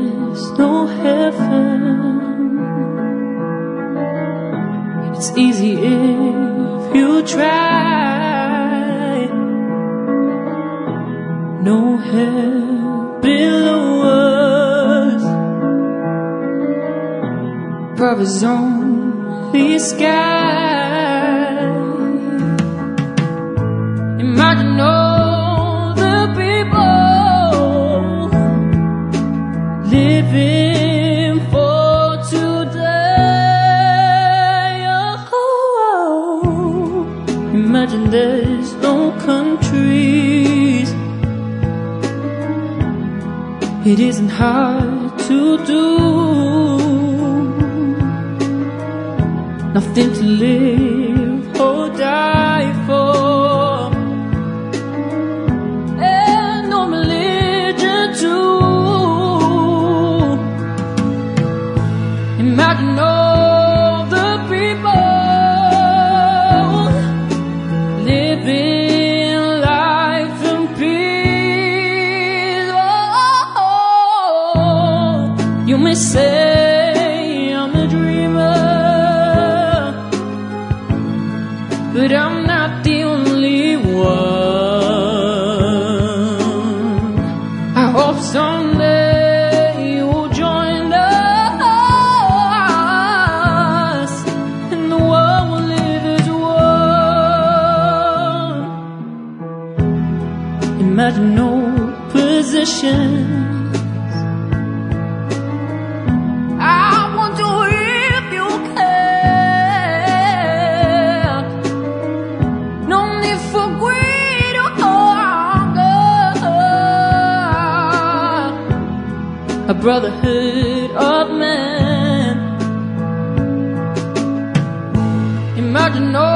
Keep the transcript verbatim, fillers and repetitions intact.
there's no heaven. It's easy if you try. No hell below us, above is only sky. Imagine all the people living for today. Oh, imagine there's no countries. It isn't hard to do. Nothing to live or die for, and no religion too. Imagine all the people living life in peace. Oh, you may say I'm a dreamer, but I'm not the only one. I hope someday you'll join us, and the world will live as one. Imagine no positions. A brotherhood of men. Imagine all